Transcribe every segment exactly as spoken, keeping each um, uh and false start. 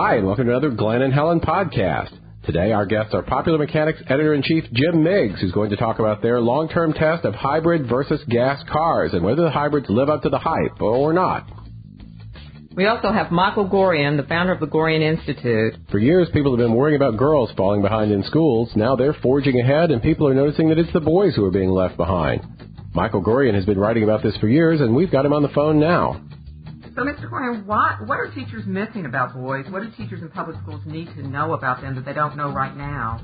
Hi, and welcome to another Glenn and Helen podcast. Today, our guests are Popular Mechanics Editor-in-Chief Jim Miggs, who's going to talk about their long-term test of hybrid versus gas cars and whether the hybrids live up to the hype or not. We also have Michael Gorian, the founder of the Gorian Institute. For years, people have been worrying about girls falling behind in schools. Now they're forging ahead, and people are noticing that it's the boys who are being left behind. Michael Gorian has been writing about this for years, and we've got him on the phone now. So, Mister Gorian, what, what are teachers missing about boys? What do teachers in public schools need to know about them that they don't know right now?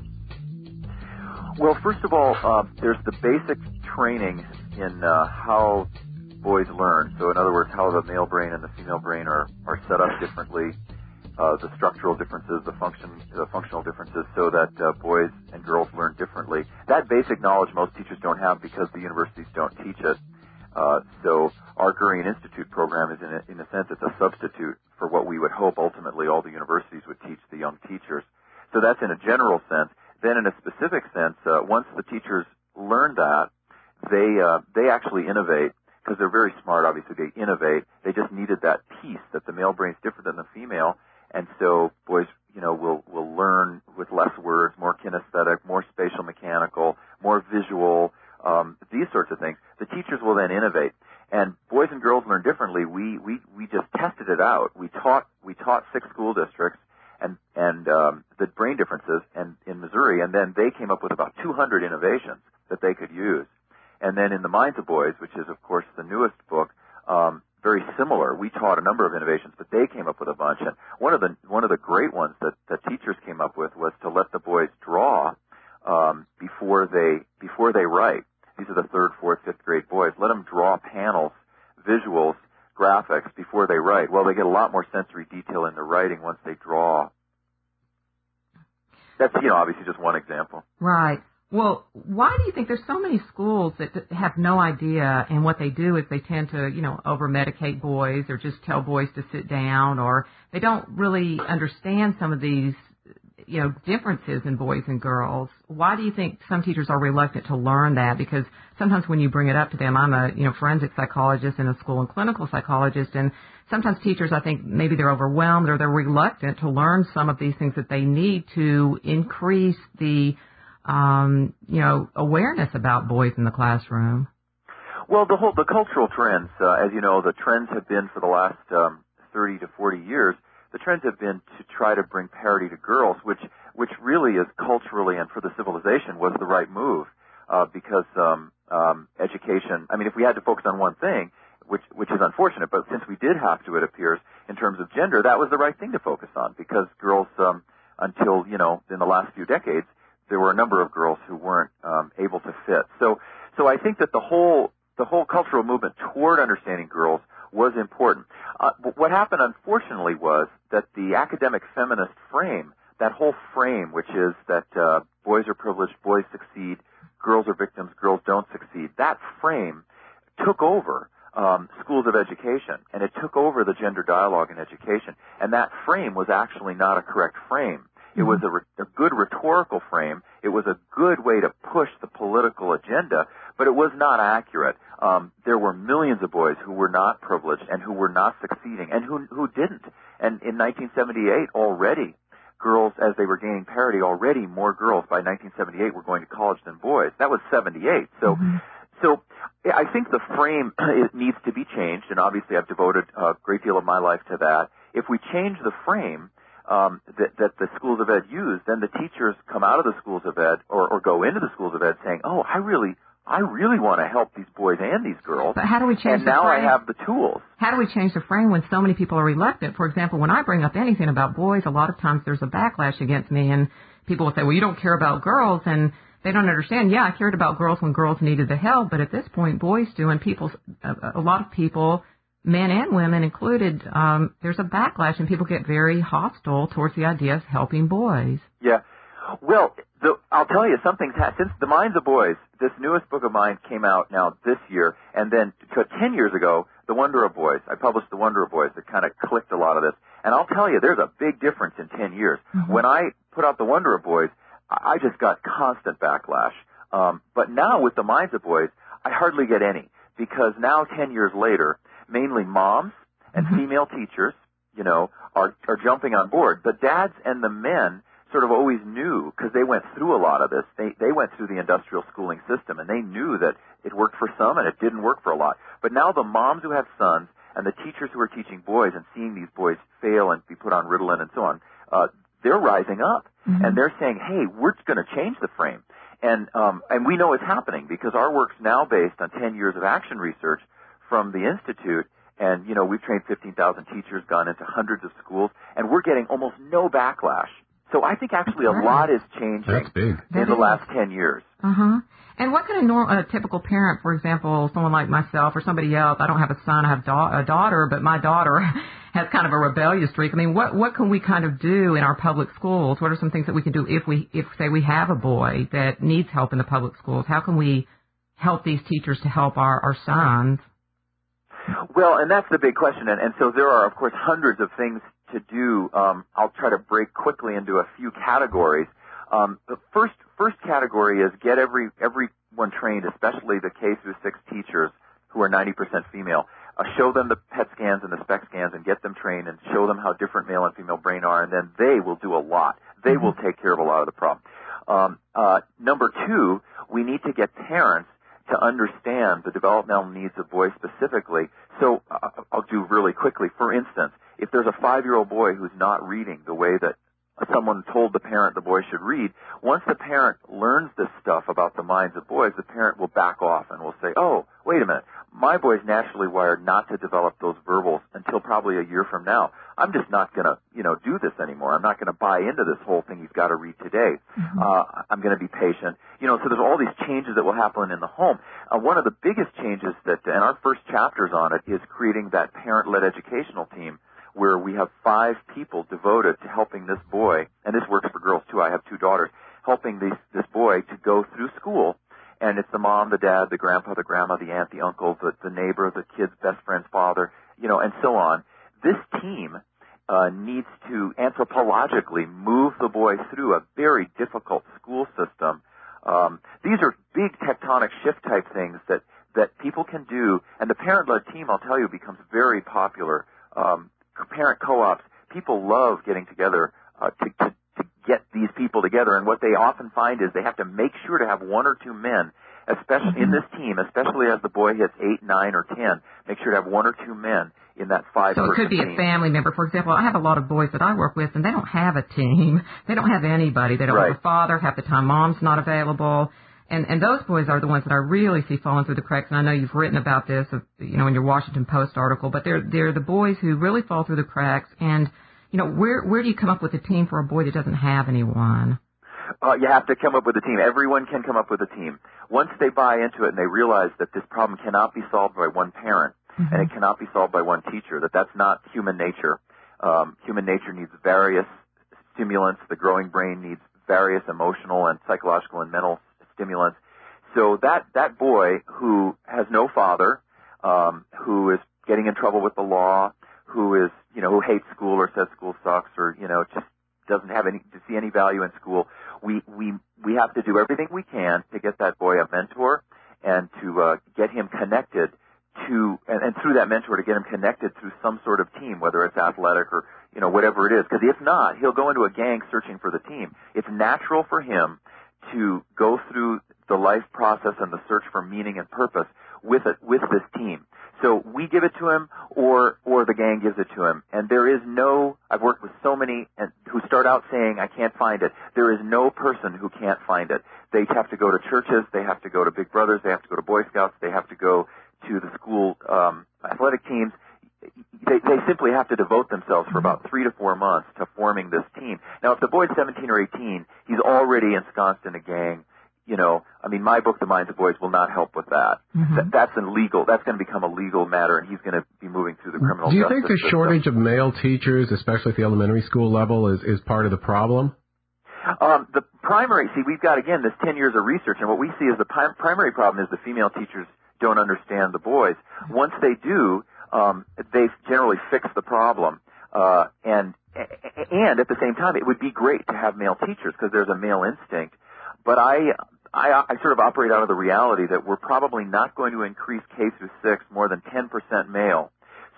Well, first of all, uh, there's the basic training in uh, how boys learn. So, in other words, how the male brain and the female brain are, are set up differently, uh, the structural differences, the function, the functional differences, so that uh, boys and girls learn differently. That basic knowledge most teachers don't have because the universities don't teach it. Uh, so our Gorian Institute program is, in a, in a sense, it's a substitute for what we would hope ultimately all the universities would teach the young teachers. So that's in a general sense. Then in a specific sense, uh, once the teachers learn that, they uh, they actually innovate because they're very smart. Obviously, they innovate. They just needed that piece that the male brain's different than the female, and so boys, you know, will will learn with less words, more kinesthetic, more spatial mechanical, more visual. Um, these sorts of things. The teachers will then innovate, and boys and girls learn differently. We we we just tested it out. We taught we taught six school districts and and um, the brain differences, and in Missouri, and then they came up with about two hundred innovations that they could use. And then in The Minds of Boys, which is of course the newest book, um, very similar. We taught a number of innovations, but they came up with a bunch. And one of the one of the great ones that that teachers came up with was to let the boys draw um, before they before they write. These are the third, fourth, fifth grade boys. Let them draw panels, visuals, graphics before they write. Well, they get a lot more sensory detail in their writing once they draw. That's, you know, obviously just one example. Right. Well, why do you think there's so many schools that have no idea, and what they do is they tend to, you know, over-medicate boys or just tell boys to sit down, or they don't really understand some of these, you know, differences in boys and girls? Why do you think some teachers are reluctant to learn that? Because sometimes when you bring it up to them, I'm a, you know, forensic psychologist in a school and clinical psychologist, and sometimes teachers, I think maybe they're overwhelmed or they're reluctant to learn some of these things that they need to increase the, um, you know, awareness about boys in the classroom. Well, the whole, the cultural trends, uh, as you know, the trends have been for the last um, thirty to forty years, the trends have been to try to bring parity to girls, which which really is culturally and for the civilization was the right move, uh, because um, um, education. I mean, if we had to focus on one thing, which which is unfortunate, but since we did have to, it appears in terms of gender, that was the right thing to focus on, because girls, um, until you know, in the last few decades, there were a number of girls who weren't um, able to fit. So so I think that the whole the whole cultural movement toward understanding girls was important. Uh, what happened, unfortunately, was that the academic feminist frame, that whole frame, which is that uh, boys are privileged, boys succeed, girls are victims, girls don't succeed, that frame took over um, schools of education, and it took over the gender dialogue in education. And that frame was actually not a correct frame. It was a, re- a good rhetorical frame. It was a good way to push the political agenda, but it was not accurate. Um, there were millions of boys who were not privileged and who were not succeeding and who who didn't. And in nineteen seventy-eight, already, girls, as they were gaining parity, already more girls by nineteen seventy-eight were going to college than boys. That was seventy-eight. So, mm-hmm. so I think the frame it needs to be changed, and obviously I've devoted a great deal of my life to that. If we change the frame um, that, that the schools of ed use, then the teachers come out of the schools of ed or, or go into the schools of ed saying, "Oh, I really." I really want to help these boys and these girls. But how do we change and the now frame? I have the tools. How do we change the frame when so many people are reluctant? For example, when I bring up anything about boys, a lot of times there's a backlash against me, and people will say, well, you don't care about girls, and they don't understand. Yeah, I cared about girls when girls needed the help, but at this point, boys do, and people, a, a lot of people, men and women included, um, there's a backlash, and people get very hostile towards the idea of helping boys. Yeah. Well, the, I'll tell you, something's happened. Since The Minds of Boys, this newest book of mine came out now this year, and then to ten years ago, The Wonder of Boys. I published The Wonder of Boys that kind of clicked a lot of this. And I'll tell you, there's a big difference in ten years. Mm-hmm. When I put out The Wonder of Boys, I just got constant backlash. Um, but now with The Minds of Boys, I hardly get any, because now ten years later, mainly moms and mm-hmm. female teachers you know, are, are jumping on board. The dads and the men sort of always knew, because they went through a lot of this. They, they went through the industrial schooling system, and they knew that it worked for some and it didn't work for a lot. But now the moms who have sons and the teachers who are teaching boys and seeing these boys fail and be put on Ritalin and so on, uh, they're rising up. Mm-hmm. And they're saying, hey, we're going to change the frame. And, um, and we know it's happening because our work's now based on ten years of action research from the Institute. And, you know, we've trained fifteen thousand teachers, gone into hundreds of schools, and we're getting almost no backlash. So I think actually a lot is changing That's big. in that the is. last ten years. Uh-huh. And what can a, norm, a typical parent, for example, someone like myself or somebody else, I don't have a son, I have da- a daughter, but my daughter has kind of a rebellious streak. I mean, what what can we kind of do in our public schools? What are some things that we can do if we, if say we have a boy that needs help in the public schools? How can we help these teachers to help our, our sons? Well, and that's the big question. And, and so there are, of course, hundreds of things to do. Um, I'll try to break quickly into a few categories. Um, the first first category is get every everyone trained, especially the K through six teachers who are ninety percent female. Uh, show them the P E T scans and the SPEC scans and get them trained and show them how different male and female brain are, and then they will do a lot. They mm-hmm. will take care of a lot of the problem. Um, uh, number two, we need to get parents to understand the developmental needs of boys specifically. So uh, I'll do really quickly. For instance, if there's a five-year-old boy who's not reading the way that someone told the parent the boy should read, once the parent learns this stuff about the minds of boys, the parent will back off and will say, oh, wait a minute, my boy's naturally wired not to develop those verbals until probably a year from now. I'm just not going to, you know, do this anymore. I'm not going to buy into this whole thing he's got to read today. Mm-hmm. Uh, I'm going to be patient. You know, so there's all these changes that will happen in the home. Uh, one of the biggest changes that, and our first chapters on it, is creating that parent-led educational team where we have five people devoted to helping this boy, and this works for girls too, I have two daughters, helping these, this boy to go through school. And it's the mom, the dad, the grandpa, the grandma, the aunt, the uncle, the, the neighbor, the kid's best friend's father, you know, and so on. This team uh, needs to anthropologically move the boy through a very difficult school system. Um, these are big tectonic shift type things that, that people can do, and the parent-led team, I'll tell you, becomes very popular. Um, parent co-ops, people love getting together uh, to, to, to get these people together, and what they often find is they have to make sure to have one or two men, especially mm-hmm. in this team, especially as the boy hits eight, nine, or ten, make sure to have one or two men in that five-person team. So it could be team. a family member. For example, I have a lot of boys that I work with, and they don't have a team. They don't have anybody. They don't right. have a father. Half the time, mom's not available. And, and those boys are the ones that I really see falling through the cracks. And I know you've written about this, you know, in your Washington Post article. But they're they're the boys who really fall through the cracks. And you know, where where do you come up with a team for a boy that doesn't have anyone? Uh, you have to come up with a team. Everyone can come up with a team. Once they buy into it and they realize that this problem cannot be solved by one parent mm-hmm. and it cannot be solved by one teacher, that that's not human nature. Um, human nature needs various stimulants. The growing brain needs various emotional and psychological and mental stimulants. So that, that boy who has no father, um, who is getting in trouble with the law, who is, you know, who hates school or says school sucks or, you know, just doesn't have any, to see any value in school, we, we, we have to do everything we can to get that boy a mentor and to, uh, get him connected to, and, and through that mentor to get him connected through some sort of team, whether it's athletic or, you know, whatever it is. Because if not, he'll go into a gang searching for the team. It's natural for him to go through the life process and the search for meaning and purpose with it, with this team. So we give it to him, or or the gang gives it to him. And there is no, I've worked with so many and, who start out saying, I can't find it. There is no person who can't find it. They have to go to churches, they have to go to Big Brothers, they have to go to Boy Scouts, they have to go to the school um, athletic teams. They, they simply have to devote themselves for about three to four months to forming this team. Now, if the boy's seventeen or eighteen, he's already ensconced in a gang. You know, I mean, my book, The Minds of Boys, will not help with that. Mm-hmm. Th- that's illegal. That's going to become a legal matter, and he's going to be moving through the criminal justice system. Do you think the shortage of male teachers, especially at the elementary school level, is, is part of the problem? Um, the primary, see, we've got, again, this ten years of research, and what we see is the pri- primary problem is the female teachers don't understand the boys. Once they do, um, they generally fix the problem. Uh, and, and at the same time, it would be great to have male teachers because there's a male instinct. But I, I, I sort of operate out of the reality that we're probably not going to increase K through six more than ten percent male.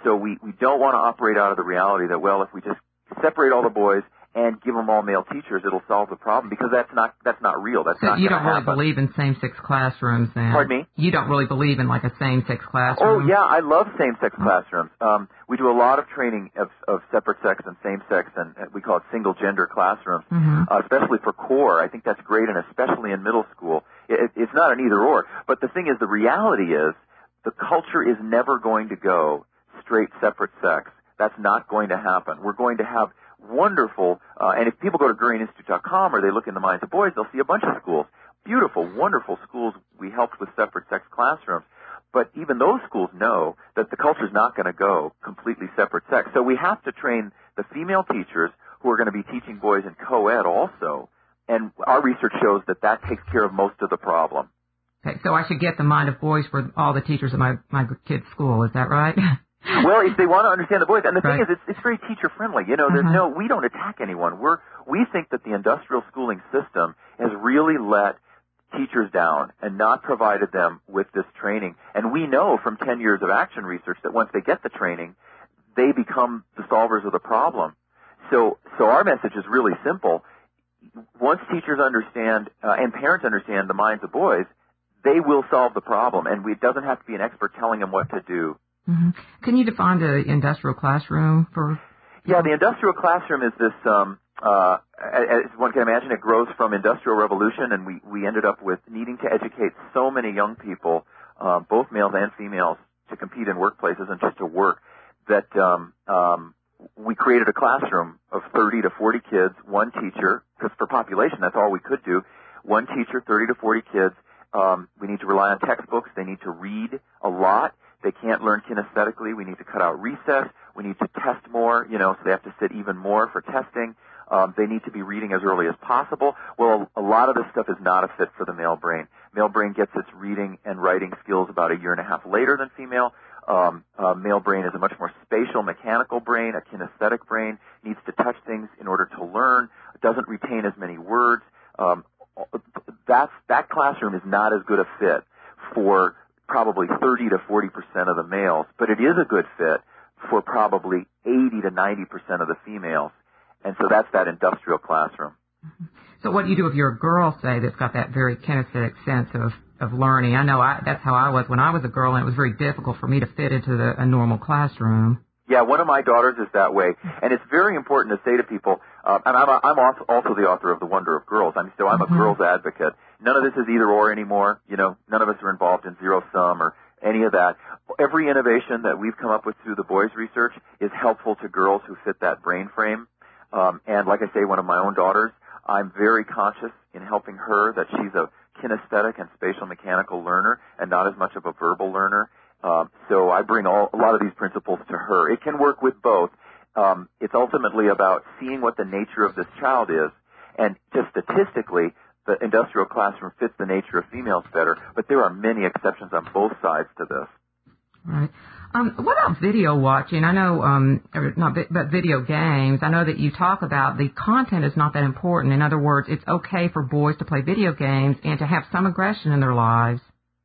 So we, we don't want to operate out of the reality that, well, if we just separate all the boys and give them all male teachers, it'll solve the problem, because that's not that's not real. That's so not you don't really happen. believe in same-sex classrooms, then? Pardon me? You don't really believe in like a same-sex classroom? Oh yeah, I love same-sex classrooms. Um, we do a lot of training of, of separate sex and same-sex, and we call it single-gender classrooms, mm-hmm. uh, especially for core. I think that's great, and especially in middle school. It, it's not an either-or. But the thing is, the reality is, the culture is never going to go straight separate sex. That's not going to happen. We're going to have wonderful, uh, and if people go to Green Institute dot com or they look in the minds of boys, they'll see a bunch of schools. Beautiful, wonderful schools we helped with separate sex classrooms. But even those schools know that the culture's not going to go completely separate sex. So we have to train the female teachers who are going to be teaching boys in co-ed also. And our research shows that that takes care of most of the problem. Okay, so I should get the mind of boys for all the teachers at my, my kid's school. Is that right? Well, if they want to understand the boys, and the right. thing is, it's, it's very teacher friendly. You know, there's uh-huh. no, we don't attack anyone. We're, we think that the industrial schooling system has really let teachers down and not provided them with this training. And we know from ten years of action research that once they get the training, they become the solvers of the problem. So, so our message is really simple. Once teachers understand, uh, and parents understand the minds of boys, they will solve the problem. And we, it doesn't have to be an expert telling them what to do. Mm-hmm. Can you define the industrial classroom for? Yeah, the industrial classroom is this, um, uh, as one can imagine, it grows from Industrial Revolution, and we, we ended up with needing to educate so many young people, uh, both males and females, to compete in workplaces and just to work, that um, um, we created a classroom of thirty to forty kids, one teacher, because for population, that's all we could do, one teacher, thirty to forty kids. Um, we need to rely on textbooks. They need to read a lot. They can't learn kinesthetically. We need to cut out recess. We need to test more, you know, so they have to sit even more for testing. Um, they need to be reading as early as possible. Well, a lot of this stuff is not a fit for the male brain. Male brain gets its reading and writing skills about a year and a half later than female. Um, uh, male brain is a much more spatial, mechanical brain. A kinesthetic brain needs to touch things in order to learn. It doesn't retain as many words. Um, that's, that classroom is not as good a fit for probably thirty to forty percent of the males, but it is a good fit for probably eighty to ninety percent of the females. And so that's that industrial classroom. So what do you do if you're a girl, say, that's got that very kinesthetic sense of, of learning? I know I, that's how I was when I was a girl, and it was very difficult for me to fit into the, a normal classroom. Yeah, one of my daughters is that way, and it's very important to say to people, uh, and I'm, a, I'm also the author of The Wonder of Girls, I'm, so I'm a mm-hmm. girls advocate. None of this is either or anymore, you know, none of us are involved in zero sum or any of that. Every innovation that we've come up with through the boys' research is helpful to girls who fit that brain frame, um, and like I say, one of my own daughters, I'm very conscious in helping her that she's a kinesthetic and spatial mechanical learner and not as much of a verbal learner. Um, so I bring all, a lot of these principles to her. It can work with both. Um, it's ultimately about seeing what the nature of this child is. And just statistically, the industrial classroom fits the nature of females better. But there are many exceptions on both sides to this. Right. Um, what about video watching? I know, um, or not, but video games. I know that you talk about the content is not that important. In other words, it's okay for boys to play video games and to have some aggression in their lives.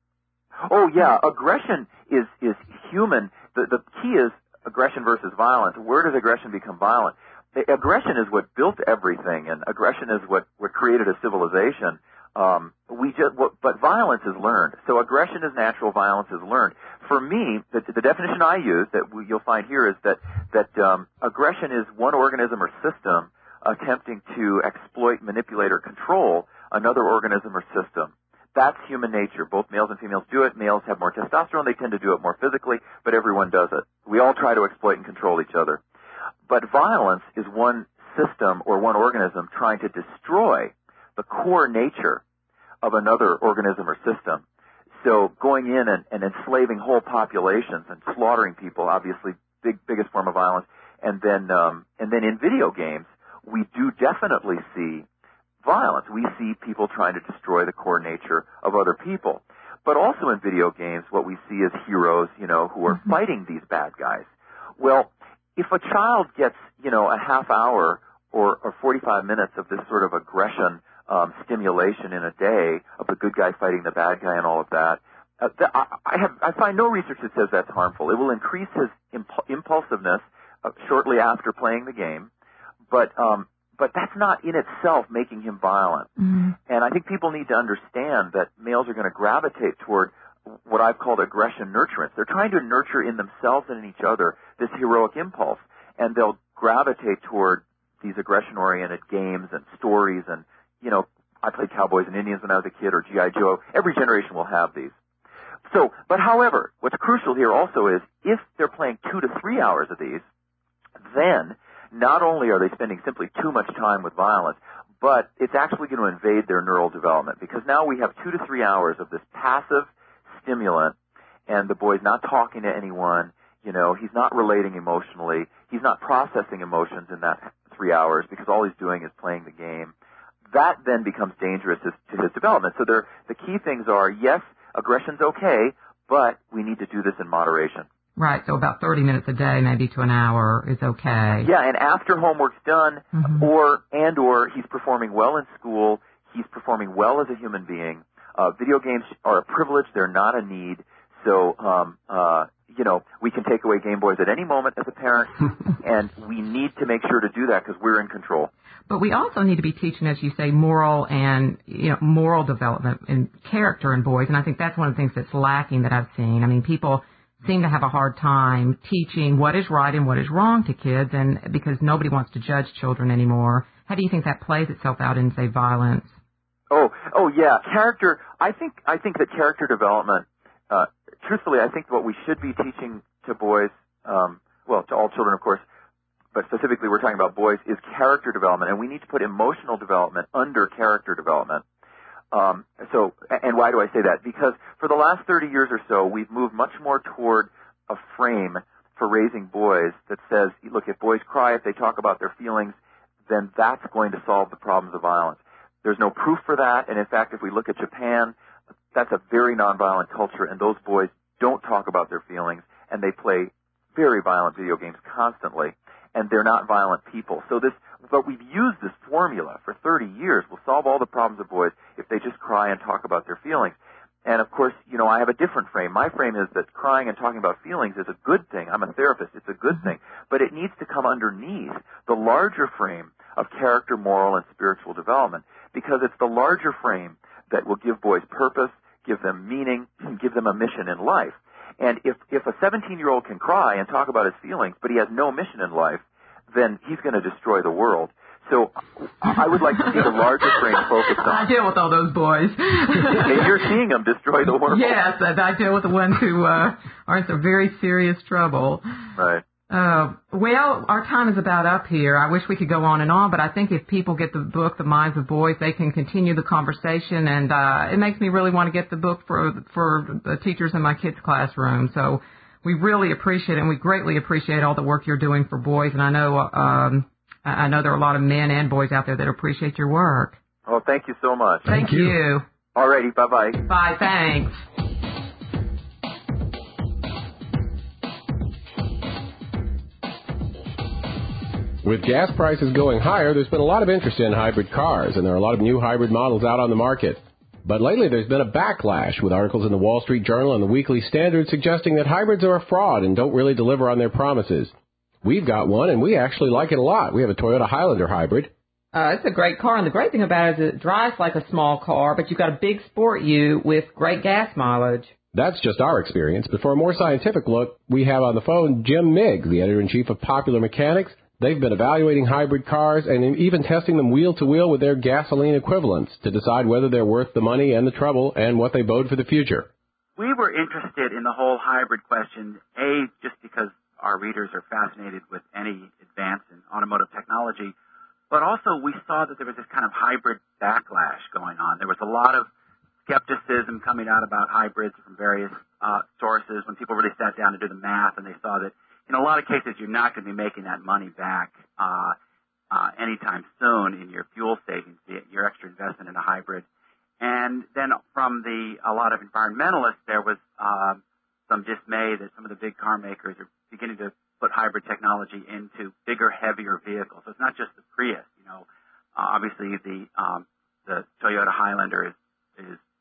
Oh, yeah. Aggression is, is human. The, the key is aggression versus violence. Where does aggression become violent? Aggression is what built everything, and aggression is what, what created a civilization. Um, we just, what, but violence is learned. So aggression is natural, violence is learned. For me, the, the definition I use that we, you'll find here is that, that um, aggression is one organism or system attempting to exploit, manipulate, or control another organism or system. That's human nature. Both males and females do it. Males have more testosterone. They tend to do it more physically, but everyone does it. We all try to exploit and control each other. But violence is one system or one organism trying to destroy the core nature of another organism or system. So going in and, and enslaving whole populations and slaughtering people, obviously big, biggest form of violence. And then, um, and then in video games, we do definitely see violence. We see people trying to destroy the core nature of other people. But also in video games, what we see is heroes, you know, who are mm-hmm. fighting these bad guys. Well, if a child gets, you know, a half hour or, or forty-five minutes of this sort of aggression um, stimulation in a day of the good guy fighting the bad guy and all of that, uh, th- I, I have I find no research that says that's harmful. It will increase his imp- impulsiveness uh, shortly after playing the game, but um, but that's not in itself making him violent. Mm-hmm. And I think people need to understand that males are going to gravitate toward what I've called aggression nurturance. They're trying to nurture in themselves and in each other this heroic impulse, and they'll gravitate toward these aggression-oriented games and stories. And, you know, I played Cowboys and Indians when I was a kid, or G I. Joe. Every generation will have these. So, but however, what's crucial here also is if they're playing two to three hours of these, then not only are they spending simply too much time with violence, but it's actually going to invade their neural development, because now we have two to three hours of this passive stimulant, and the boy's not talking to anyone, you know, he's not relating emotionally, he's not processing emotions in that three hours because all he's doing is playing the game. That then becomes dangerous to his development. So there, the key things are, yes, aggression's okay, but we need to do this in moderation. Right, so about thirty minutes a day, maybe to an hour, is okay. Yeah, and after homework's done, mm-hmm. or and or he's performing well in school, he's performing well as a human being. Uh, video games are a privilege; they're not a need. So, um, uh, you know, we can take away Game Boys at any moment as a parent, and we need to make sure to do that because we're in control. But we also need to be teaching, as you say, moral and, you know, moral development and character in boys, and I think that's one of the things that's lacking that I've seen. I mean, people seem to have a hard time teaching what is right and what is wrong to kids, and because nobody wants to judge children anymore. How do you think that plays itself out in, say, violence? Oh, oh yeah, character. I think I think that character development. Uh, truthfully, I think what we should be teaching to boys, um, well, to all children, of course, but specifically we're talking about boys, is character development, and we need to put emotional development under character development. Um, so, and why do I say that? Because for the last thirty years or so, we've moved much more toward a frame for raising boys that says, look, if boys cry, if they talk about their feelings, then that's going to solve the problems of violence. There's no proof for that, and in fact, if we look at Japan, that's a very nonviolent culture, and those boys don't talk about their feelings, and they play very violent video games constantly, and they're not violent people. So this, but we've used this formula for thirty years. We'll solve all the problems of boys if they just cry and talk about their feelings. And of course, you know, I have a different frame. My frame is that crying and talking about feelings is a good thing. I'm a therapist. It's a good thing. But it needs to come underneath the larger frame of character, moral, and spiritual development, because it's the larger frame that will give boys purpose, give them meaning, give them a mission in life. And if, if a seventeen-year-old can cry and talk about his feelings, but he has no mission in life, then he's going to destroy the world. So I would like to see the larger frame focused on. I deal with all those boys. And you're seeing them destroy the world. Yes, I deal with the ones who uh, are in some very serious trouble. Right. Uh, well, our time is about up here. I wish we could go on and on, but I think if people get the book, The Minds of Boys, they can continue the conversation, and uh, it makes me really want to get the book for for the teachers in my kids' classroom. So we really appreciate it, and we greatly appreciate all the work you're doing for boys, and I know um, I know there are a lot of men and boys out there that appreciate your work. Oh, thank you so much. Thank, thank you. you. All righty, bye-bye. Bye, thanks. With gas prices going higher, there's been a lot of interest in hybrid cars, and there are a lot of new hybrid models out on the market. But lately there's been a backlash with articles in the Wall Street Journal and the Weekly Standard suggesting that hybrids are a fraud and don't really deliver on their promises. We've got one, and we actually like it a lot. We have a Toyota Highlander hybrid. Uh, it's a great car, and the great thing about it is it drives like a small car, but you've got a big sport U with great gas mileage. That's just our experience, but for a more scientific look, we have on the phone Jim Miggs, the editor-in-chief of Popular Mechanics. They've been evaluating hybrid cars and even testing them wheel-to-wheel with their gasoline equivalents to decide whether they're worth the money and the trouble and what they bode for the future. We were interested in the whole hybrid question, A, just because our readers are fascinated with any advance in automotive technology, but also we saw that there was this kind of hybrid backlash going on. There was a lot of skepticism coming out about hybrids from various uh, sources when people really sat down to do the math, and they saw that in a lot of cases, you're not going to be making that money back uh, uh, anytime soon in your fuel savings, your extra investment in a hybrid. And then from the a lot of environmentalists, there was uh, some dismay that some of the big car makers are beginning to put hybrid technology into bigger, heavier vehicles. So it's not just the Prius. You know, uh, obviously the um, the Toyota Highlander is, is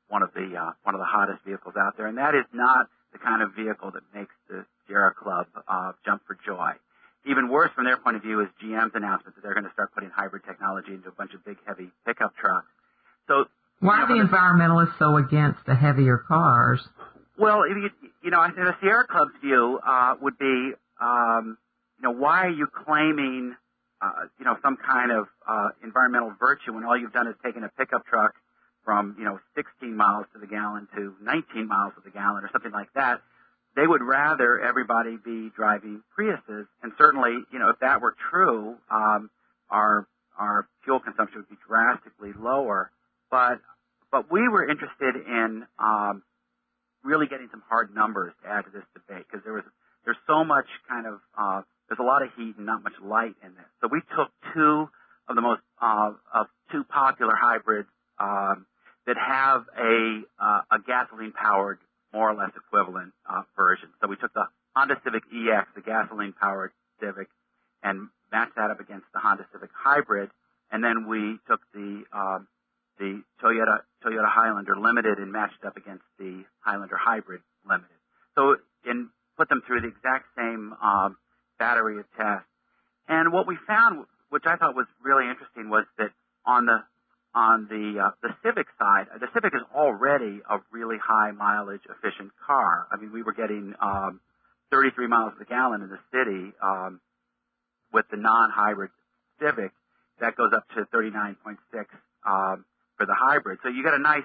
one of the uh, one of the hottest vehicles out there, and that is not the kind of vehicle that makes the Sierra Club uh, jump for joy. Even worse from their point of view is G M's announcement that they're going to start putting hybrid technology into a bunch of big, heavy pickup trucks. So why are you know, the environmentalists so against the heavier cars? Well, if you, you know, I think the Sierra Club's view uh, would be, um, you know, why are you claiming, uh, you know, some kind of uh, environmental virtue when all you've done is taken a pickup truck from, you know, sixteen miles to the gallon to nineteen miles to the gallon or something like that? They would rather everybody be driving Priuses, and certainly, you know, if that were true, um, our our fuel consumption would be drastically lower. But but we were interested in um, really getting some hard numbers to add to this debate because there was there's so much kind of uh, there's a lot of heat and not much light in this. So we took two of the most uh, of two popular hybrids um, that have a uh, a gasoline powered more or less equivalent uh, version. So we took the Honda Civic E X, the gasoline powered Civic, and matched that up against the Honda Civic Hybrid, and then we took the um, the Toyota Toyota Highlander Limited and matched up against the Highlander Hybrid Limited. So and put them through the exact same um, battery of tests. And what we found, which I thought was really interesting, was that on the on the uh, the Civic side, the Civic is already a really high mileage efficient car. I mean, we were getting um, thirty-three miles to the gallon in the city um, with the non-hybrid Civic. That goes up to thirty-nine point six um, for the hybrid. So you get a nice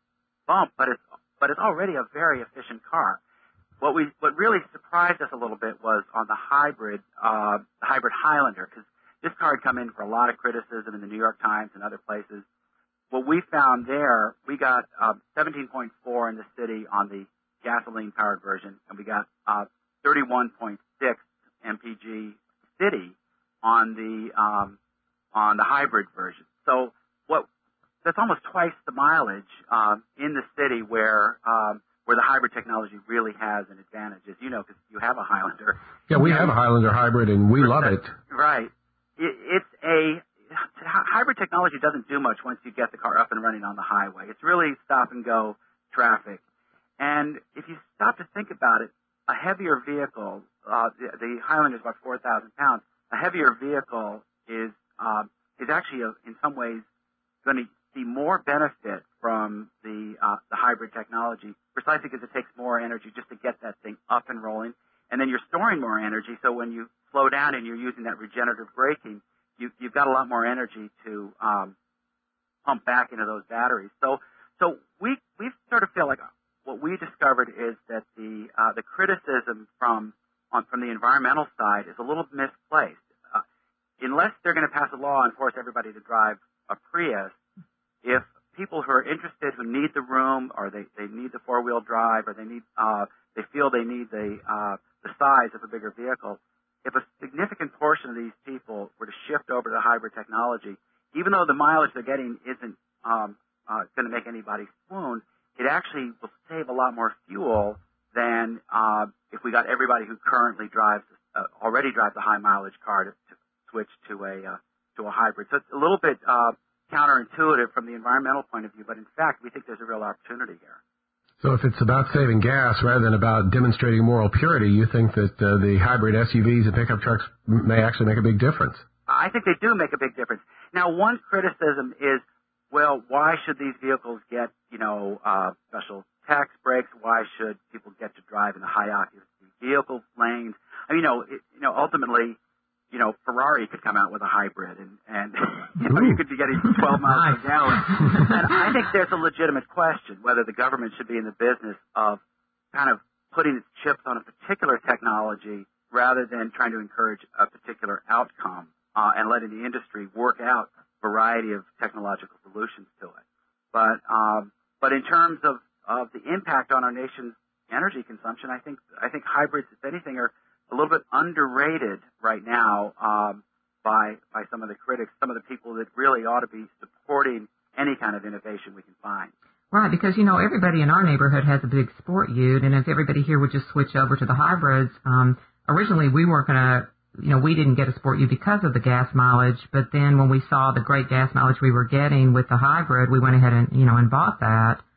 bump, but it's but it's already a very efficient car. What we what really surprised us a little bit was on the hybrid uh, the hybrid Highlander, because this car had come in for a lot of criticism in the New York Times and other places. What we found there, we got uh, seventeen point four in the city on the gasoline-powered version, and we got uh, thirty-one point six M P G city on the um, on the hybrid version. So what? That's almost twice the mileage um, in the city where um, where the hybrid technology really has an advantage, as you know, because you have a Highlander. Yeah, we have a Highlander hybrid, and we love it. Right. It, it's a hybrid technology doesn't do much once you get the car up and running on the highway. It's really stop and go traffic. And if you stop to think about it, a heavier vehicle, uh, the, the Highlander is about four thousand pounds. A heavier vehicle is um, is actually a, in some ways going to see more benefit from the uh, the hybrid technology, precisely because it takes more energy just to get that thing up and rolling, and then you're storing more energy. So when you slow down and you're using that regenerative braking, you, you've got a lot more energy to um, pump back into those batteries. So so we we sort of feel like what we discovered is that the uh, the criticism from on from the environmental side is a little misplaced. Uh, unless they're going to pass a law and force everybody to drive a Prius, if people who are interested, who need the room, or they, they need the four-wheel drive, or they need uh, they feel they need the uh, the size of a bigger vehicle, if a significant portion of these people were to shift over to hybrid technology, even though the mileage they're getting isn't um, uh, going to make anybody swoon, it actually will save a lot more fuel than uh, if we got everybody who currently drives uh, already drives a high mileage car to, to switch to a uh, to a hybrid. So it's a little bit uh, counterintuitive from the environmental point of view, but in fact, we think there's a real opportunity here. So if it's about saving gas rather than about demonstrating moral purity, you think that uh, the hybrid S U Vs and pickup trucks may actually make a big difference? I think they do make a big difference. Now, one criticism is, well, why should these vehicles get, you know, uh, special tax breaks? Why should people get to drive in the high occupancy vehicle lanes? I mean, you know, it, you know, ultimately, you know, Ferrari could come out with a hybrid, and, and you know, you could be getting twelve miles per gallon. And I think there's a legitimate question whether the government should be in the business of kind of putting its chips on a particular technology rather than trying to encourage a particular outcome uh, and letting the industry work out a variety of technological solutions to it. But um, but in terms of, of the impact on our nation's energy consumption, I think I think hybrids, if anything, are a little bit underrated right now um, by by some of the critics, some of the people that really ought to be supporting any kind of innovation we can find. Right, because, you know, everybody in our neighborhood has a big sport ute, and if everybody here would just switch over to the hybrids, um, originally we weren't going to, you know, we didn't get a sport ute because of the gas mileage, but then when we saw the great gas mileage we were getting with the hybrid, we went ahead and, you know, and bought that.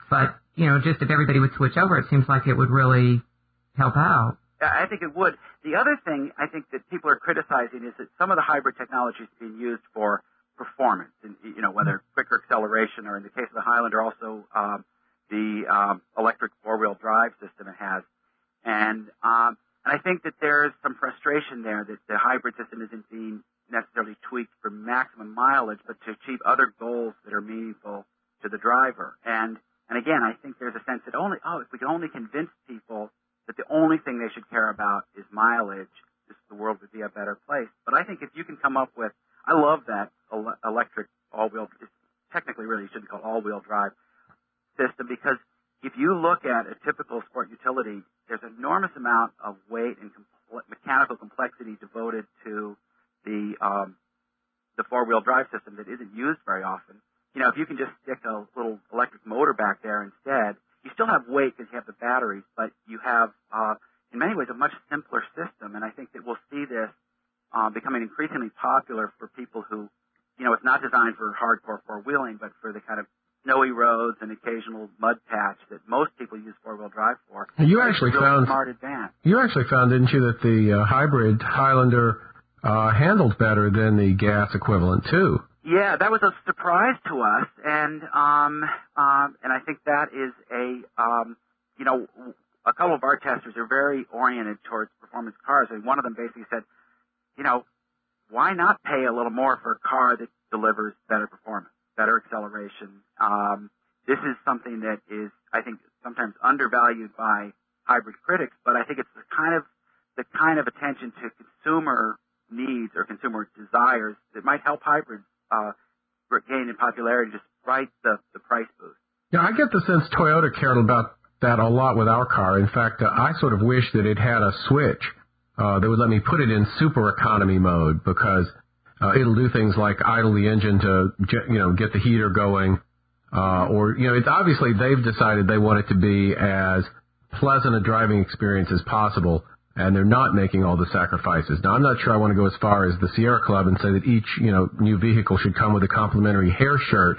But, you know, just if everybody would switch over, it seems like it would really help out. I think it would. The other thing I think that people are criticizing is that some of the hybrid technology is being used for performance, and, you know, whether quicker acceleration or in the case of the Highlander also um, the um, electric four-wheel drive system it has. And, um, and I think that there's some frustration there that the hybrid system isn't being necessarily tweaked for maximum mileage, but to achieve other goals that are meaningful to the driver. And, and again, I think there's a sense that only, oh, if we can only convince people that the only thing they should care about is mileage, this, the world would be a better place. But I think if you can come up with, I love that ele- electric all-wheel, technically really you shouldn't call it all-wheel drive system, because if you look at a typical sport utility, there's an enormous amount of weight and compl- mechanical complexity devoted to the um, the four-wheel drive system that isn't used very often. You know, if you can just stick a little electric motor back there instead, you still have weight because you have the batteries, but you have, uh, in many ways, a much simpler system. And I think that we'll see this uh, becoming increasingly popular for people who, you know, it's not designed for hardcore four-wheeling, but for the kind of snowy roads and occasional mud patch that most people use four-wheel drive for. You actually really found smart advance. You actually found, didn't you, that the uh, hybrid Highlander uh, handled better than the gas equivalent too? Yeah, that was a surprise to us, and um, um, and I think that is a um, you know, a couple of our testers are very oriented towards performance cars, and one of them basically said, you know, why not pay a little more for a car that delivers better performance, better acceleration? Um, this is something that is, I think, sometimes undervalued by hybrid critics, but I think it's the kind of the kind of attention to consumer needs or consumer desires that might help hybrids uh, gain in popularity despite the, the price boost. Yeah, I get the sense Toyota cared about that a lot with our car. In fact, uh, I sort of wish that it had a switch uh, that would let me put it in super economy mode, because uh, it'll do things like idle the engine to, you know, get the heater going, uh, or, you know, it's obviously they've decided they want it to be as pleasant a driving experience as possible, and they're not making all the sacrifices. Now, I'm not sure I want to go as far as the Sierra Club and say that each, you know, new vehicle should come with a complimentary hair shirt,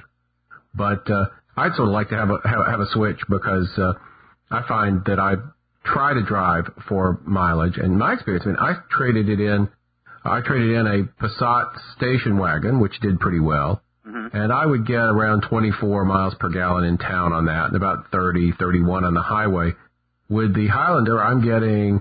but uh, I'd sort of like to have a have, have a switch, because uh, I find that I try to drive for mileage, and in my experience, I mean, I traded it in. I traded in a Passat station wagon, which did pretty well, mm-hmm. and I would get around twenty-four miles per gallon in town on that, and about thirty, thirty-one on the highway. With the Highlander, I'm getting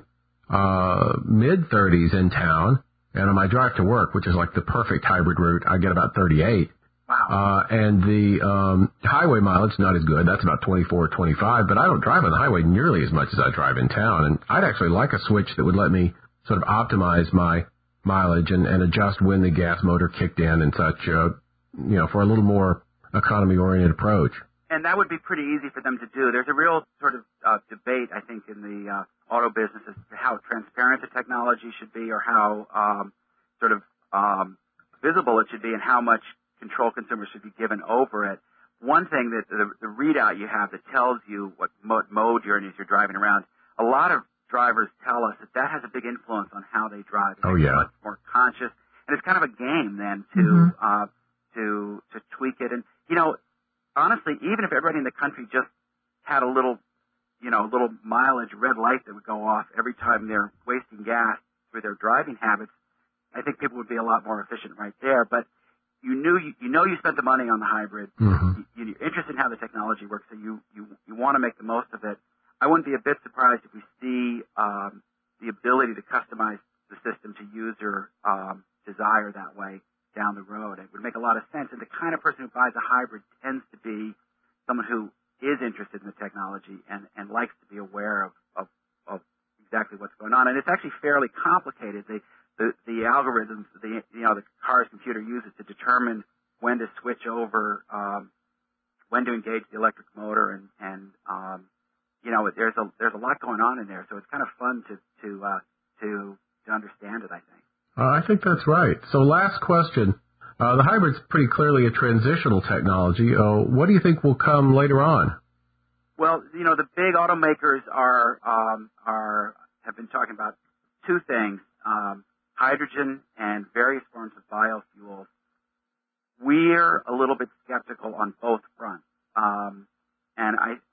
uh, mid-thirties in town, and on my drive to work, which is like the perfect hybrid route, I get about thirty-eight. Wow. Uh, and the um, highway mileage is not as good. That's about twenty-four, twenty-five, but I don't drive on the highway nearly as much as I drive in town, and I'd actually like a switch that would let me sort of optimize my mileage and, and adjust when the gas motor kicked in and such, uh, you know, for a little more economy-oriented approach. And that would be pretty easy for them to do. There's a real sort of uh, debate, I think, in the uh, auto business as to how transparent the technology should be, or how um, sort of um, visible it should be, and how much control consumers should be given over it. One thing that the, the readout you have that tells you what mo- mode you're in as you're driving around, a lot of drivers tell us that that has a big influence on how they drive. Oh, yeah. Much more conscious. And it's kind of a game then to, mm-hmm. uh, to, to tweak it. And, you know, honestly, even if everybody in the country just had a little, you know, little mileage red light that would go off every time they're wasting gas through their driving habits, I think people would be a lot more efficient right there. But you knew, you, you know, you spent the money on the hybrid. Mm-hmm. You, you're interested in how the technology works, so you, you, you want to make the most of it. I wouldn't be a bit surprised if we see um, the ability to customize the system to user um, desire that way down the road. It would make a lot of sense. And the kind of person who buys a hybrid tends to be someone who is interested in the technology and, and likes to be aware of, of, of exactly what's going on. And it's actually fairly complicated. The, the, the algorithms, the, you know, the car's computer uses to determine when to switch over, um, when to engage the electric motor, and, and um, you know, there's a there's a lot going on in there. So it's kind of fun to to uh, to to understand it, I think. Uh, I think that's right. So last question. Uh, the hybrid's pretty clearly a transitional technology. Uh, what do you think will come later on? Well, you know, the big automakers are um, are have been talking about two things: um, hydrogen and various forms of biofuels. We're a little bit skeptical on both fronts, um, and I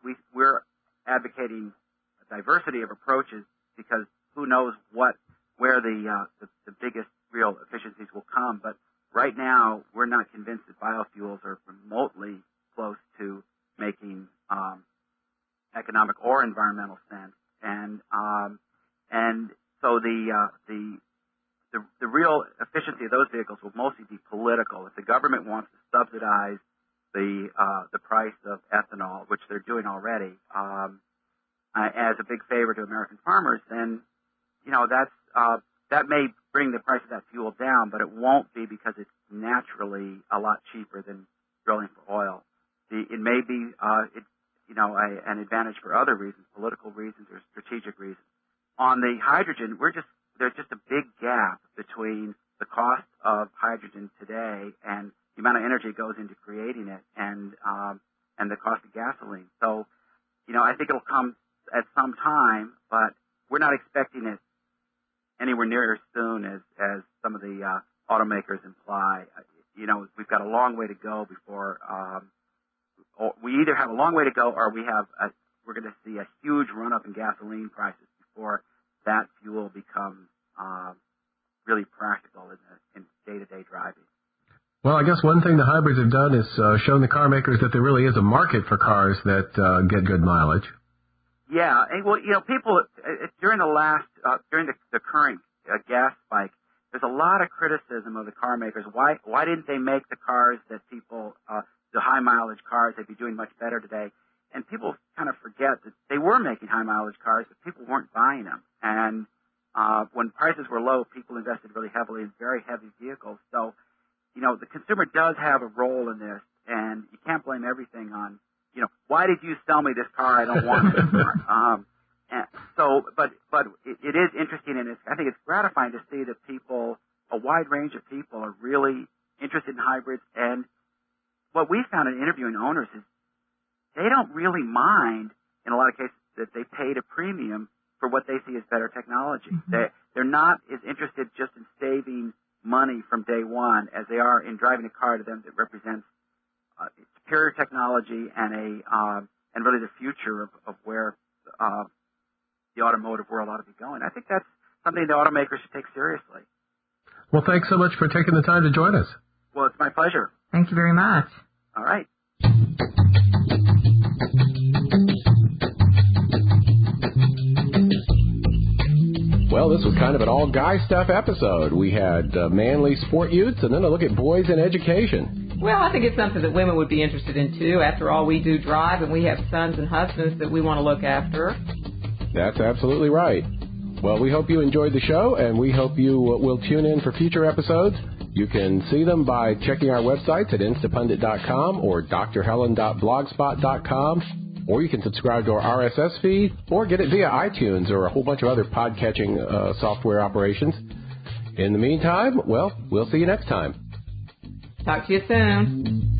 of approaches because who knows what where the, uh, the the biggest real efficiencies will come. But right now, we're not convinced that biofuels are remotely close to making um, economic or environmental sense. And um, and so the, uh, the the the real efficiency of those vehicles will mostly be political. If the government wants to subsidize the uh, the price of ethanol, which they're doing already, um, uh, as a big favor to American farmers, then you know that's uh, that may bring the price of that fuel down, but it won't be because it's naturally a lot cheaper than drilling for oil. The, it may be uh, it, you know a, an advantage for other reasons, political reasons or strategic reasons. On the hydrogen, we're just there's just a big gap between the cost of hydrogen today and the amount of energy that goes into creating it, and um, and the cost of gasoline. So, you know, I think it'll come at some time, but we're not expecting it anywhere near as soon as, as some of the uh, automakers imply. You know, we've got a long way to go before um, or we either have a long way to go, or we have a, we're going to see a huge run up in gasoline prices before that fuel becomes uh, really practical in, the, in day-to-day driving. Well, I guess one thing the hybrids have done is uh, shown the car makers that there really is a market for cars that uh, get good mileage. Yeah, and well, you know, people uh, during the last uh, during the, the current uh, gas spike, there's a lot of criticism of the car makers. Why why didn't they make the cars that people uh, the high mileage cars? They'd be doing much better today. And people kind of forget that they were making high mileage cars, but people weren't buying them. And uh, when prices were low, people invested really heavily in very heavy vehicles. So, you know, the consumer does have a role in this, and you can't blame everything on, you know, why did you sell me this car? I don't want this car. Um, and so, but but it, it is interesting, and it's, I think it's gratifying to see that people, a wide range of people, are really interested in hybrids. And what we found in interviewing owners is they don't really mind, in a lot of cases, that they paid a premium for what they see as better technology. Mm-hmm. They, they're not as interested just in saving money from day one as they are in driving a car to them that represents uh, superior technology and a um, and really the future of, of where uh, the automotive world ought to be going. I think that's something the automakers should take seriously. Well, thanks so much for taking the time to join us. Well, it's my pleasure. Thank you very much. All right. Well, this was kind of an all-guy stuff episode. We had uh, manly sport youths and then a look at boys in education. Well, I think it's something that women would be interested in, too. After all, we do drive, and we have sons and husbands that we want to look after. That's absolutely right. Well, we hope you enjoyed the show, and we hope you will tune in for future episodes. You can see them by checking our websites at instapundit dot com or d r helen dot blogspot dot com. Or you can subscribe to our R S S feed, or get it via iTunes or a whole bunch of other pod-catching uh, software operations. In the meantime, well, we'll see you next time. Talk to you soon.